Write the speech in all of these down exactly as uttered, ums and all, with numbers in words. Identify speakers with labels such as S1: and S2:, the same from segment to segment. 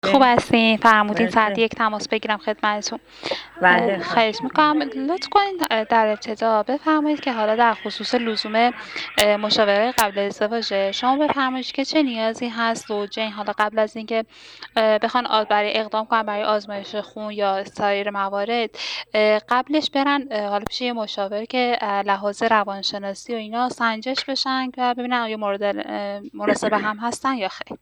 S1: خوب هستین؟ فرمودین ساعت
S2: مرسی.
S1: یک تماس بگیرم خدمتتون.
S2: بله
S1: خواهش میکنم لطف کنین در ابتدا بفرمایید که حالا در خصوص لزوم اه، مشاوره قبل ازدواج شما بفرمایید که چه نیازی هست زوجین حالا قبل از اینکه اه، بخوان آ- برای اقدام کنن برای آزمایش خون یا سایر موارد اه، قبلش برن اه، حالا پیش یه مشاور که اه، لحاظ روانشناسی و اینا سنجش بشن و ببینن آیا مورد اه، مناسب هم هستن یا خیر.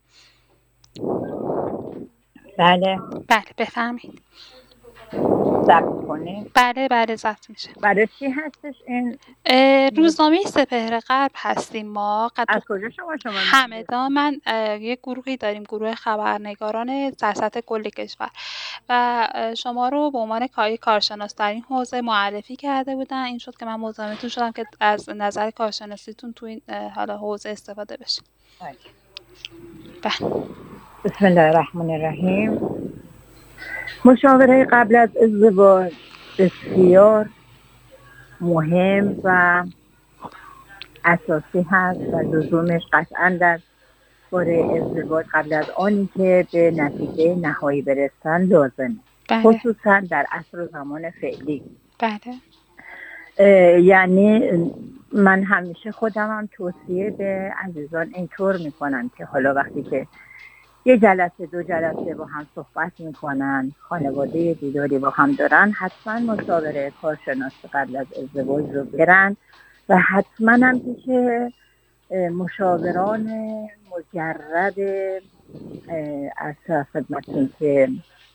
S2: بله
S1: بله بفرمایید.
S2: ضبط کنیم.
S1: بله بله ضبط میشه.
S2: برای چی هستش این؟
S1: اه، روزنامه سپهر غرب هستیم ما قد- تو
S2: از کجا شما شما من دارید؟
S1: همدان. من اه، یک گروهی داریم، گروه خبرنگاران در سطح کل کشور و اه، شما رو به عنوان کاری کارشناس در این حوزه معرفی کرده بودن. این شد که من مزاحمتون شدم که از نظر کارشناسیتون تو این اه، حالا حوزه استفاده بشه.
S2: بله.
S1: بله
S2: بسم الله الرحمن الرحیم. مشاوره قبل از ازدواج بسیار مهم و اساسی هست و لزومش قطعا در باره ازدواج قبل از آنی که به نتیجه نهایی برسن لازمه،
S1: بله
S2: خصوصا در عصر و زمان فعلی.
S1: بله
S2: اه، یعنی من همیشه خودم هم توصیه به عزیزان اینطور میکنم که حالا وقتی که یه جلسه دو جلسه با هم صحبت میکنن، خانواده دیداری با هم دارن، حتما مشاوره کارشناس قبل از ازدواج رو برن و حتما هم پیش اه، مشاوران مجرب از خدمتون که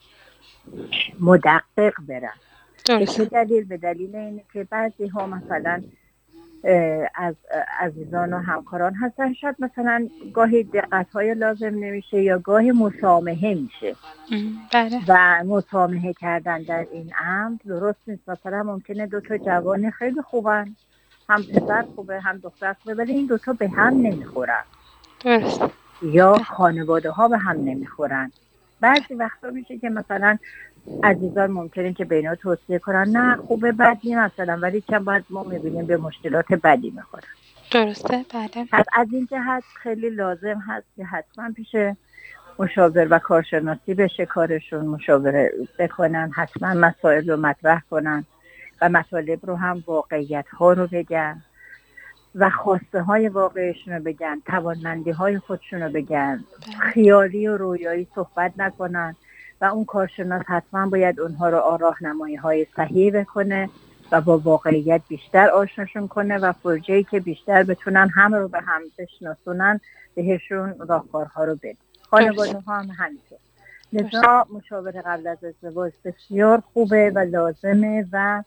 S2: مدقق برن. به چه
S1: درسته.
S2: دلیل؟ به دلیل اینه که بعضی ها مثلا اه، از اه، عزیزان و همکاران هستن شاید مثلا گاهی دقت های لازم نمیشه یا گاهی مسامحه میشه
S1: ام، بله
S2: و مسامحه کردن در این امر درست نیست. مثلا ممکنه دو تا جوان خیلی خوبن، هم پسر خوبه هم دختر خوبه، ولی این دوتا به هم نمیخورن
S1: درسته.
S2: یا خانواده ها به هم نمیخورن. بعضی وقتا میشه که مثلا عزیزان ممکنه که به اینا توصیه کنن نه خوبه بدی مثلا، ولی چند باید ما میبینیم به مشکلات بدی میخورن.
S1: درسته. بله
S2: پس از این جهت خیلی لازم هست که حتما پیش مشاور و کارشناسی بشه، کارشون مشاوره بکنن، حتما مسائل رو مطرح کنن و مطالب رو هم واقعیت ها رو بگن و خواسته های واقعیشون رو بگن، توانمندی های خودشون رو بگن، خیالی و رویایی صحبت نکنن و اون کارشناس حتما باید اونها رو راهنمایی های صحیح بکنه و با واقعیت بیشتر آشناشون کنه و پروژه‌ای که بیشتر بتونن هم رو به هم بشناسونن بهشون راهکارها رو بده. خانواده ها هم همینطور.
S1: درسته.
S2: لذا مشاوره قبل از ازدواج بسیار خوبه و لازمه و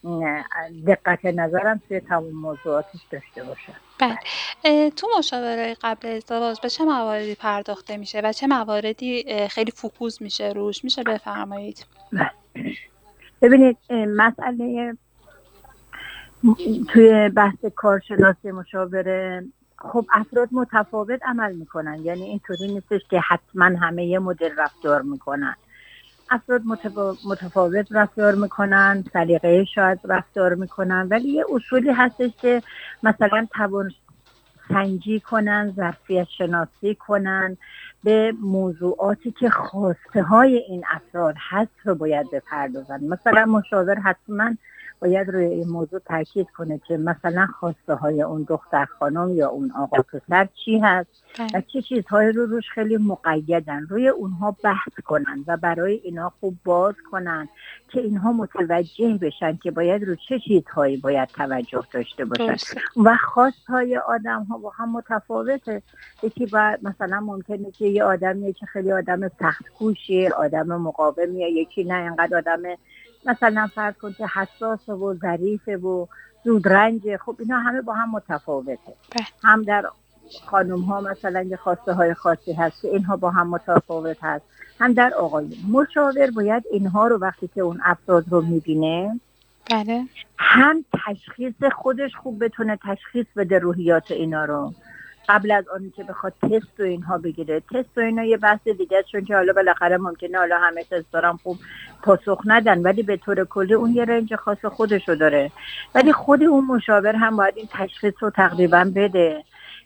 S2: دقت نظرم توی تمام موضوعاتش داشته باشه.
S1: بله. اه، تو مشاوره قبل ازدواج به چه مواردی پرداخته میشه و چه مواردی اه، خیلی فوکوس میشه روش؟ میشه بفرمایید؟
S2: ببینید اه، مسئله م- توی بحث کارشناسی مشاوره خب افراد متفاوت عمل میکنن، یعنی اینطوری نیستش که حتما همه یه مدل رفتار میکنن. افراد متفا- متفاوت رفتار میکنن، سلیقه شاید رفتار میکنن، ولی یه اصولی هستش که مثلا توان سنجی کنن، ظرفیت شناسی کنن، به موضوعاتی که خواسته های این افراد هست رو باید بپردازن. مثلا مشاور حتما باید روی این موضوع تاکید کنه که مثلا خواسته های اون دختر خانم یا اون آقا پسر چی هست و
S1: بله
S2: چه چیزهایی رو روش خیلی مقیدن، روی اونها بحث کنن و برای اینا خوب باز کنن که اینها متوجه بشن که باید رو چه چیزهایی باید توجه داشته باشن.
S1: درسته.
S2: و خواستهای آدم ها با هم متفاوته. یکی با مثلا ممکنه که یه آدمیه که خیلی آدم سخت کوشیه، آدم مقاومیه، یکی نه اینقدر آدم مثلا فرض کن که حساسه و ظریفه و زودرنجه. خب اینا همه با هم متفاوته.
S1: بله
S2: هم در خانم ها مثلا یه خواسته های خاصی هست که اینها با هم متفاوت هست، هم در آقایون. مشاور باید اینها رو وقتی که اون افراد رو میبینه
S1: بله
S2: هم تشخیص خودش خوب بتونه تشخیص بده روحیات اینا رو قبل از آنی که بخواد تست و اینها بگیره. تست و اینا یه بحث دیگه، چون که حالا بالاخره ممکنه حالا همه تست دارم خوب پاسخ ندن، ولی به طور کلی اون یه رنج خاص خودشو داره. ولی خود اون مشاور هم باید این تشخیص رو تقریبا بده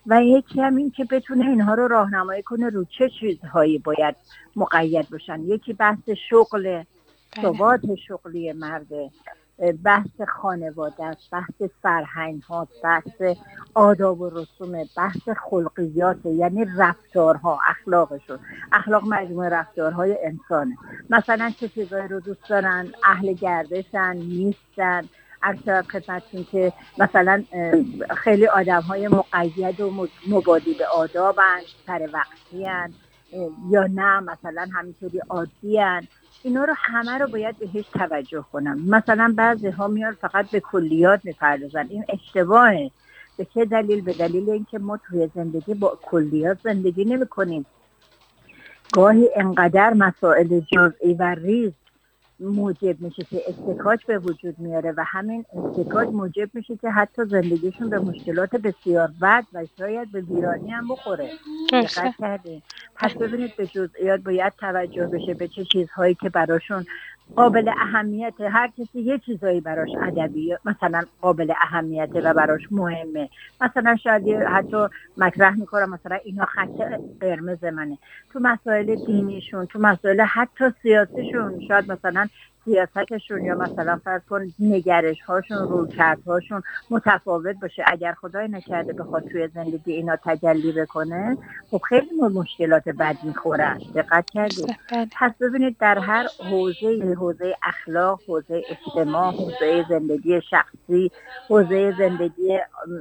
S2: و یکی هم این که بتونه اینها رو راهنمایی کنه رو چه چیزهایی باید مقید باشن. یکی بحث شغل، ثبات شغلی مرده، بحث خانواده است، بحث فرهنگ ها، بحث آداب و رسوم، بحث خلقیات، یعنی رفتارها، اخلاقشون. اخلاق مجموعه رفتارهای انسانه. مثلا چه چیزایی رو دوست دارن، اهل گردشن، نیستن. عرض خدمتتون که مثلا خیلی آدم های مقید و مبادی به آدابن، سر وقتی هن، یا نه مثلا همینطوری عادی هن. اینا رو همه رو باید بهش توجه کنم. مثلا بعضی ها میان فقط به کلیات میپردازن، این اشتباهه. به چه دلیل؟ به دلیل اینکه ما توی زندگی با کلیات زندگی نمی کنیم. گاهی انقدر مسائل جزئی و ریز موجب میشه که احتکاک به وجود میاره و همین احتکاک موجب میشه که حتی زندگیشون به مشکلات بسیار بد و شاید به ویرانی هم بخوره. دقت کردین؟ پس ببینید به جزئیات باید توجه بشه، به چه چیزهایی که براشون قابل اهمیت. هر کسی یه چیزایی براش ادبی مثلا قابل اهمیته و براش مهمه. مثلا شاید حتی مطرح میکنم مثلا اینا خط قرمز منه. تو مسائل دینیشون، تو مسائل حتی سیاسیشون، شاید مثلا سیاستشون یا مثلا فرض کن نگرش هاشون، رویکردهاشون متفاوت باشه. اگر خدای نکرده بخواد توی زندگی اینا تجلی بکنه، خب خیلی مشکلات بد میخورن. دقت کردید؟ پس ببینید در هر حوزه، حوزه اخلاق، حوزه اجتماع، حوزه زندگی شخصی، حوزه زندگی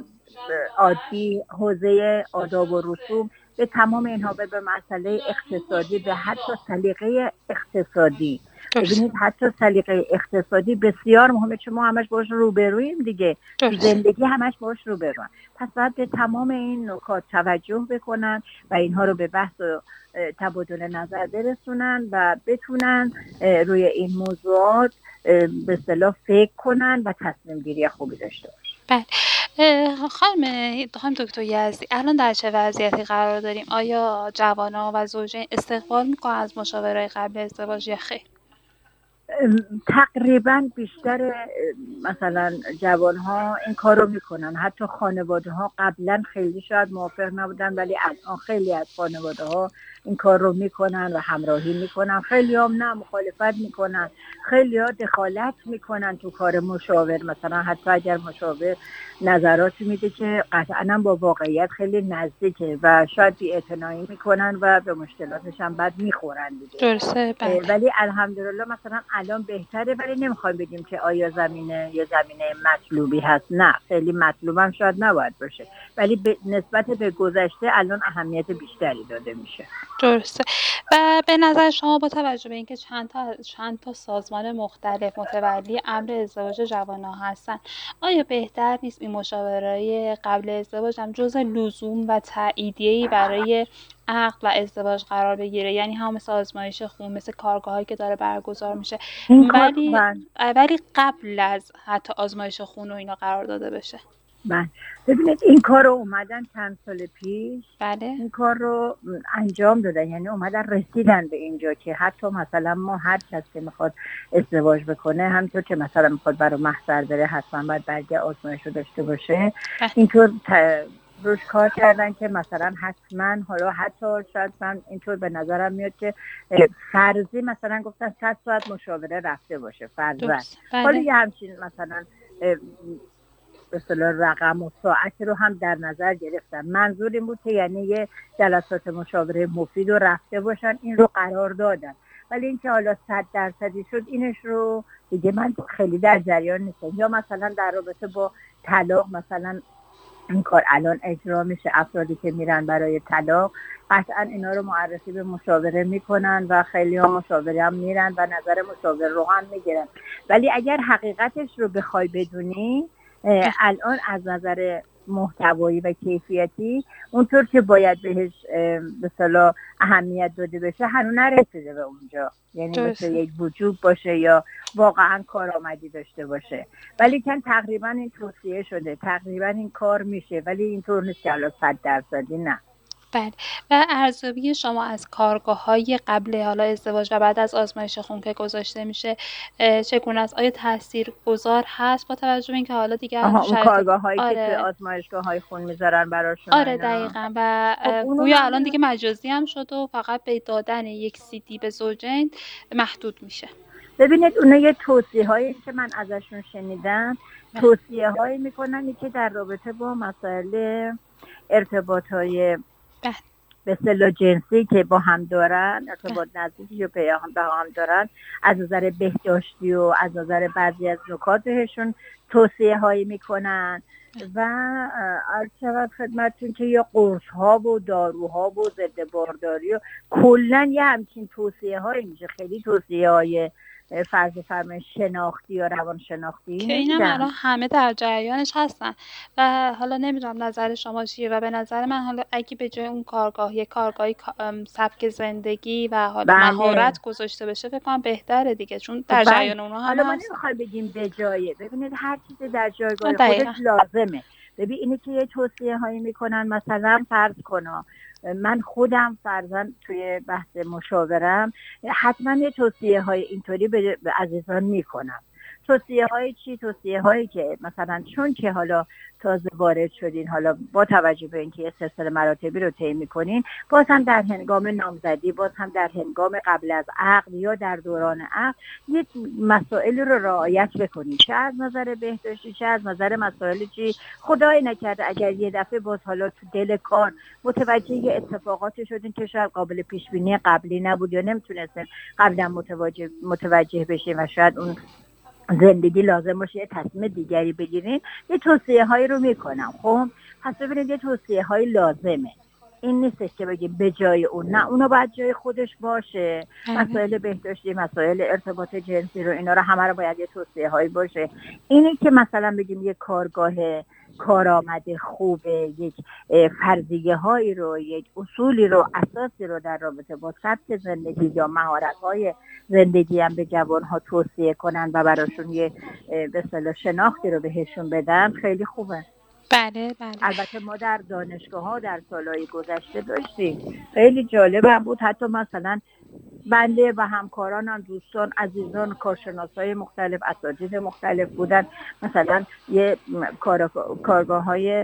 S2: عادی، حوزه آداب و رسوم، به تمام اینها، به مسئله اقتصادی، به حتی سلیقه اقتصادی. ببینید حتی سلیقه اقتصادی بسیار مهمه، چون ما همش باش روبرویم دیگه. زندگی همش باش روبرویم. پس باید به تمام این نکات توجه بکنن و اینها رو به بحث و تبادل نظر برسونن و بتونن روی این موضوعات به اصطلاح فکر کنن و تصمیم گیری خوبی داشته باشن.
S1: بله. خانم خانم دکتر یزدی، الان در چه وضعیتی قرار داریم؟ آیا جوانان و زوجین استقبال میکنن از مشاوره قبل ازدواج یا خیر؟
S2: تقریبا بیشتر مثلا جوان ها این کار رو میکنن. حتی خانواده ها قبلا خیلی شاید موافق نبودن، ولی الان خیلی از خانواده ها این کار رو میکنن و همراهی میکنن. خیلی هم نه مخالفت میکنن، خیلی ها دخالت میکنن تو کار مشاور. مثلا حتی اگر مشاور نظراتی میده که قطعا با واقعیت خیلی نزدیکه و شاید بی‌اعتنایی میکنن و به مشکلاتش هم بعد میخورن دیگه.
S1: درسته. بله.
S2: ولی الحمدلله مثلا الان بهتره، ولی نمیخوایم بگیم که آیا زمینه یا زمینه مطلوبی هست. نه، خیلی مطلوبم شاید نباید باشه، ولی به نسبت به گذشته الان اهمیت بیشتری داده میشه.
S1: درسته. و به نظر شما با توجه به اینکه چند تا چند تا سازمان مختلف متولی امر ازدواج جوانان هستن، آیا بهتر نیست این مشاوره قبل ازدواج هم جزء لزوم و تاییدیه‌ای برای عقد و ازدواج قرار بگیره؟ یعنی هم مثل آزمایش خون، مثل کارگاهایی که داره برگزار میشه، ولی ولی قبل از حتی آزمایش خون و اینا قرار داده بشه.
S2: بله. ببینید این کار رو اومدن چند سال پیش.
S1: بله.
S2: این کار رو انجام دادن، یعنی اومدن رسیدن به اینجا که حتی مثلا ما هر کس که میخواد ازدواج بکنه، همینطور که مثلا میخواد برای محضر بره حتما باید برگه آزمایش رو داشته باشه. بله. اینطور ت... روش کار کردن که مثلا حتما، حالا حتی شاید من اینطور به نظرم میاد که فرضی مثلا گفتن صد ساعت مشاوره رفته باشه فرضاً.
S1: بله.
S2: حالا یه همچین مثلا به اصطلاح رقم و ساعتی رو هم در نظر گرفتن. منظور این بود که یعنی یه جلسات مشاوره مفید رو رفته باشن، این رو قرار دادن. ولی اینکه حالا صد درصدی شد اینش رو دیگه من خیلی در جریان نیستم. یا مثلا در رابطه با طلاق مثلا این کار الان اجرا میشه، افرادی که میرن برای طلاق قطعا اینا رو معرفی به مشاوره میکنن و خیلی ها مشاوره هم میرن و نظر مشاور رو هم میگیرن. ولی اگر حقیقتش رو بخوای بدونی، الان از نظر محتوایی و کیفیتی اونطور که باید بهش به اصطلاح اهمیت داده بشه هنوز نرسیده به اونجا. یعنی مثل یک وجوب باشه یا واقعا کارآمدی داشته باشه. ولی که تقریبا این توصیه شده، تقریبا این کار میشه، ولی اینطور نیست که الان صد درصدی نه.
S1: بله. و ارزیابی شما از کارگاه‌های قبل حالا ازدواج و بعد از آزمایش خون که گذاشته میشه چگونه است؟ آیا تاثیرگذار هست با توجه به اینکه حالا دیگه الان
S2: آها،
S1: تو
S2: اون
S1: شرایط
S2: کارگاه هایی که توی
S1: آره
S2: آزمایشگاه های خون میذارن براشون و
S1: آره
S2: اینا.
S1: دقیقا و
S2: خب اونو
S1: گویا الان
S2: من
S1: دیگه مجازی هم شد و فقط به دادن یک سی دی به زوجین محدود میشه.
S2: ببینید اونا یه توصیه هایی که من ازشون شنیدم، توصیه هایی میکنن که در رابطه با مسائل ارتباط های
S1: بله
S2: به اصطلاح جنسی که با هم دارن،
S1: بله
S2: ارتباط نزدیکی و با هم دارن، از نظر بهداشتی و از نظر بعضی از نکات بهشون توصیه هایی میکنن و عرض شود خدمتتون که یا قرص ها و داروها و ضد بارداری و کلا یه همچین توصیه هایی میشه. خیلی توصیه های فرض فرمایش شناختی یا روان شناختی
S1: که اینم
S2: نمیدن.
S1: الان همه در جریانش هستن و حالا نمیدونم نظر شما چیه و به نظر من حالا اگه به جای اون کارگاه یه کارگاهی سبک زندگی و حالا
S2: بله
S1: مهارت گذاشته بشه فکر کنم بهتره دیگه، چون در
S2: بله.
S1: جریان اونها
S2: حالا
S1: هم
S2: ما
S1: هست.
S2: نمیخوایم بگیم به جایه، ببینید هر چیزی در جایگاه خودش
S1: دقیقا
S2: لازمه. ببین اینه که یه توصیه هایی میکنن، مثلا فرض کنا من خودم فرضاً توی بحث مشاورم حتما یه توصیه های اینطوری به عزیزان میکنم. توصیه های چی؟ توصیه هایی که مثلا چون که حالا تازه وارد شدین، حالا با توجه به اینکه یه سلسله مراتبی رو طی میکنین، باز هم در هنگام نامزدی، باز هم در هنگام قبل از عقد یا در دوران عقد یک مسائل رو رعایت بکنید، چه از نظر بهداشتی چه از نظر مسائل چی خدای نکرده اگر یه دفعه باز حالا تو دل کار متوجه یه اتفاقاتی شدین که شاید قابل پیش بینی قبلی نبود یا نمیتونستین قبلا متوجه متوجه بشین و شاید اون زندگی لازم باشه یه تصمیم دیگری بگیرین، یه توصیه هایی رو میکنم. خب پس ببینید یه توصیه های لازمه، این نیستش که بگیم به جای اون، نه، اونا باید جای خودش باشه. مسائل بهداشتی، مسائل ارتباط جنسی رو اینا رو همه رو باید یه توصیه هایی باشه. اینی که مثلا بگیم یه کارگاه کارآمد خوبه، یک فرضیه هایی رو، یک اصولی رو، اساسی رو در رابطه با سبک زندگی یا مهارت های زندگی هم به جوان ها توصیه کنن و براشون یه به اصطلاح شناختی رو بهشون بدن، خیلی خوبه.
S1: بله بله
S2: البته ما در دانشگاه ها در سالهای گذشته داشتیم، خیلی جالب هم بود. حتی مثلا بنده و همکارانم، دوستان، عزیزان، کارشناسای مختلف، اساتید مختلف بودن، مثلا یه کارگاه های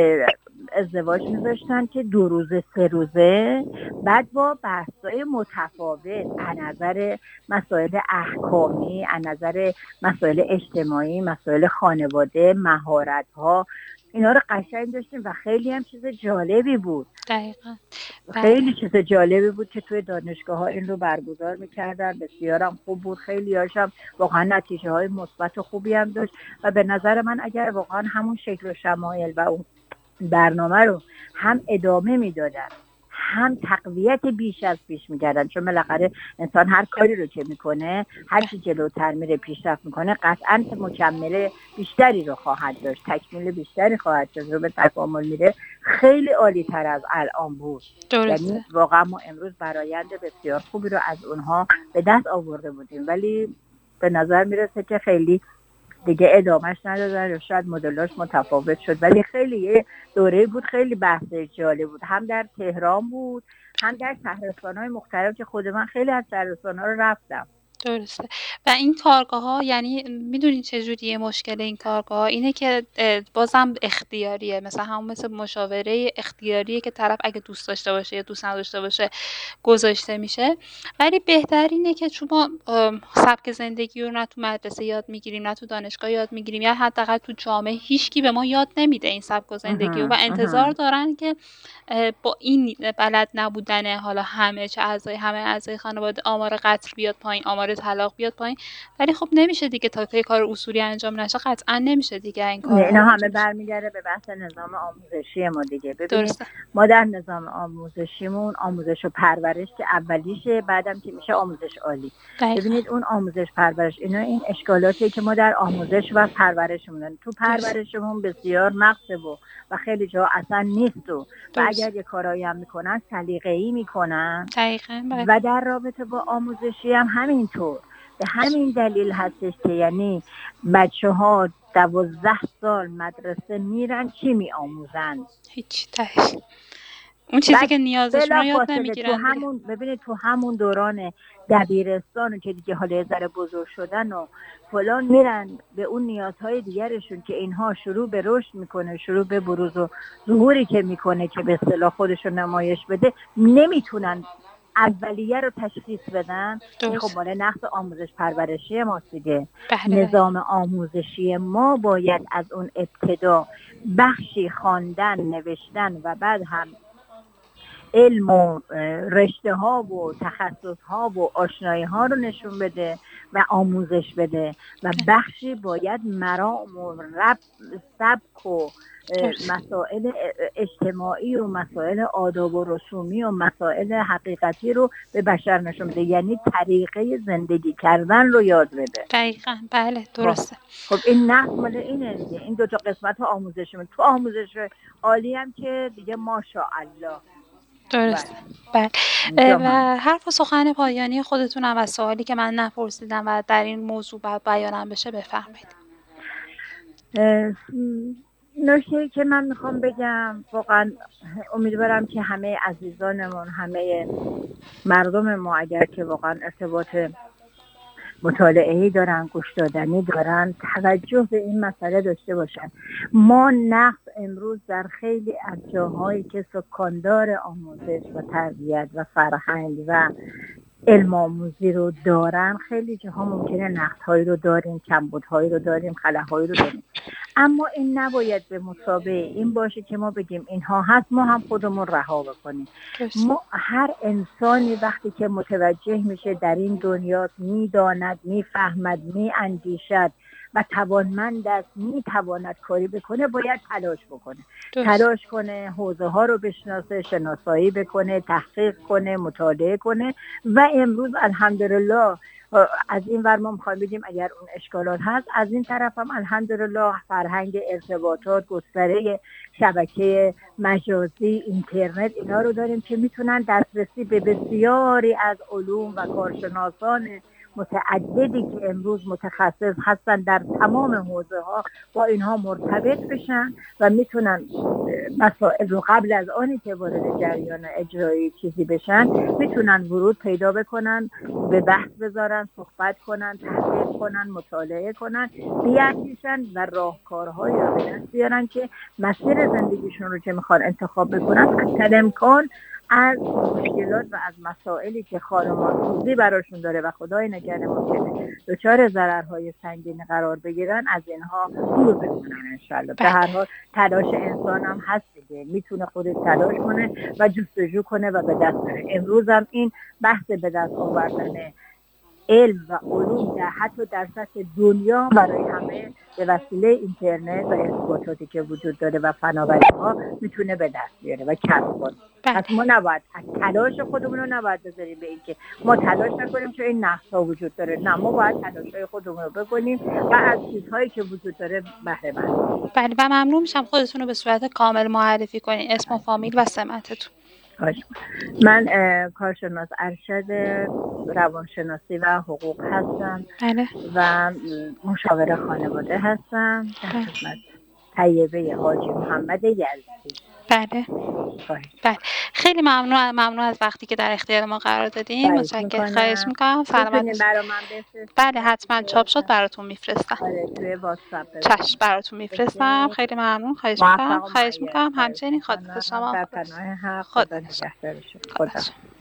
S2: ازدواج میذاشتن که دو روزه سه روزه، بعد با بحث‌های متفاوت از نظر مسائل احکامی، از نظر مسائل اجتماعی، مسائل خانواده، مهارت‌ها، اینا رو قشنگ داشتیم و خیلی هم چیز جالبی بود.
S1: دقیقاً
S2: خیلی چیز جالبی بود که توی دانشگاه ها این رو برگزار میکردن، بسیارم خوب بود، خیلی هاشم واقعا نتیجه های مثبت و خوبی هم داشت و به نظر من اگر واقعا همون شکل و شمایل و اون برنامه رو هم ادامه میدادن هم تقویت بیش از پیش میکردن، چون بالاخره انسان هر کاری رو که میکنه، هر چی جلوتر میره پیشرفت میکنه، قطعا مکمل بیشتری رو خواهد داشت، تکمیل بیشتری خواهد داشت، رو به تکامل میره. خیلی عالی تر از الان بود.
S1: درسته.
S2: یعنی واقعا ما امروز برآیند بسیار خوبی رو از اونها به دست آورده بودیم، ولی به نظر میرسه که خیلی دیگه ادامهش ندادن یا شاید مدلاش متفاوت شد. ولی خیلی یه دوره بود، خیلی بحث جالب بود، هم در تهران بود هم در شهرستان‌های مختلف که خود من خیلی از شهرستان‌ها رو رفتم.
S1: درسته. و این کارگاه ها یعنی میدونین چجوریه مشکل این کارگاه ها؟ اینه که بازم اختیاریه، مثلا همون مثل مشاوره اختیاریه که طرف اگه دوست داشته باشه یا دوست نداشته باشه گذاشته میشه. ولی بهتر اینه که چون ما سبک زندگی رو نه تو مدرسه یاد میگیریم نه تو دانشگاه یاد میگیریم یا حداقل تو جامعه هیچکی به ما یاد نمیده این سبک زندگی رو و انتظار دارن که با این بلد نبودن حالا همه چه اعضای همه اعضای خانواده آمار قتل بیاد پایین، آمار طلاق بیاد پایین. ولی خب نمیشه دیگه تا که کار اصولی انجام نشه قطعا نمیشه دیگه این کار.
S2: اینا همه برمیگرده به بحث نظام آموزشی ما دیگه. ببینید ما در نظام آموزشیمون آموزش و پرورش که اولیشه، بعدم که میشه آموزش عالی. ببینید اون آموزش پرورش، اینا این اشکالاتی که ما در آموزش و پرورشمون، تو پرورشمون بسیار نقصه و و خیلی جا اصلا نیست و, و اگر یه کارایی هم میکنن سلیقه‌ای میکنن. و در رابطه با آموزشی هم همینطور. به همین دلیل هستش که یعنی بچه ها دوازده سال مدرسه میرن، چی می آموزن؟
S1: هیچ تهش اون چیزی
S2: بعد
S1: که نیازشون رو یاد
S2: بلافاصله تو
S1: نمیگیرن دیگه.
S2: همون ببینید تو همون دوران دبیرستان که دیگه حالا یه ذره بزرگ شدن و فلان میرن به اون نیازهای دیگرشون که اینها شروع به رشد میکنه، شروع به بروز و ظهوری که میکنه که به اصطلاح خودشو نمایش بده، نمیتونن اولیه رو تشخیص بدن. این خب مال نقص آموزش پرورشی ماست دیگه.
S1: بله
S2: نظام آموزشی ما باید از اون ابتدا بخشی خواندن، نوشتن و بعد هم علم و رشته ها و تخصص ها و آشنایی ها رو نشون بده و آموزش بده و بخشی باید مرام و رب سبک و مسائل اجتماعی و مسائل آداب و رسومی و مسائل حقیقتی رو به بشر نشون بده، یعنی طریقه زندگی کردن رو یاد بده.
S1: دقیقاً بله درسته.
S2: خب این نقص مال اینه دیگه، این دو تا قسمت آموزش من. تو آموزش عالی هم که دیگه ماشاءالله.
S1: درست. بله. و حرف و سخن پایانی خودتونم و سوالی که من نپرسیدم و در این موضوع باید بیانم بشه بفرمایید.
S2: نکته‌ای که من میخوام بگم، واقعا امیدوارم که همه عزیزانمون، همه مردم ما اگر که واقعا ارتباط مطالعه‌ای دارن، گوش دادنی دارن، توجه به این مسئله داشته باشن. ما نقص امروز در خیلی از جاهایی که سکاندار آموزش و تربیت و فرهنگ و علم آموزی رو دارن، خیلی جاها ممکنه نقص‌هایی رو داریم، کمبودهایی رو داریم، خلاهایی رو داریم، اما این نباید به مثابه این باشه که ما بگیم اینها هست ما هم خودمون رها بکنیم. ما هر انسانی وقتی که متوجه میشه در این دنیا میداند، میفهمد، میاندیشد و توانمند است، میتواند کاری بکنه، باید تلاش بکنه. دوست. تلاش کنه، حوزه ها رو بشناسه، شناسایی بکنه، تحقیق کنه، مطالعه کنه و امروز الحمدلله از این ور ما میخوایم بگیم اگر اون اشکالات هست، از این طرف هم الحمدلله فرهنگ ارتباطات، گستره شبکه مجازی، اینترنت، اینا رو داریم که میتونن دسترسی به بسیاری از علوم و کارشناسان متعددی که امروز متخصص هستن در تمام حوزه ها با اینها مرتبط بشن و میتونن مسائل رو قبل از آنی که وارد جریان اجرایی چیزی بشن میتونن ورود پیدا بکنن، به بحث بذارن، صحبت کنن، تحقیق کنن، مطالعه کنن، بیاندیشن و راهکارهایی رو به دست بیارن که مسیر زندگیشون رو که میخوان انتخاب بکنن حتی امکان از مشکلات و از مسائلی که خانمانسوزی براشون داره و خدای نگهدار ممکنه دچار ضررهای سنگین قرار بگیرن، از اینها دور بمونن انشالله. به هر حال تلاش انسان هم هست دیگه، میتونه خودش تلاش کنه و جستجو کنه و به دست بره. امروز هم این بحث به دست آوردن علم و علوم در حتی در سطح دنیا برای همه به وسیله اینترنت و ارتباطاتی که وجود داره و فناوری ها میتونه به دست بیاره و کسب کنه. پس ما نباید تلاش خودمون رو نباید بذاریم به این که ما تلاش نکنیم چون این نقص ها وجود داره. نه، ما باید تلاش های خودمون رو بکنیم و از چیزهایی که وجود داره بهره برداریم.
S1: بله و ممنون میشم خودتون رو به صورت کامل معرفی کنین، اسم و فامیل و سمتتون.
S2: من کارشناس ارشد روانشناسی و حقوق هستم.
S1: بله.
S2: و مشاور خانواده هستم در خدمت طیبه حاجی محمد یزدی.
S1: بله. بله. خیلی ممنون ممنون از وقتی که در اختیار ما قرار دادین. متشکرم. خواهش می‌کنم. سلامت. بله حتما چاپ شد براتون میفرستم.
S2: آره توی واتساپ.
S1: چشم براتون میفرستم. خیلی ممنون. خواهش می‌کنم. خواهش می‌کنم همچنین خدمت شما.
S2: خدا نگهدار. خدا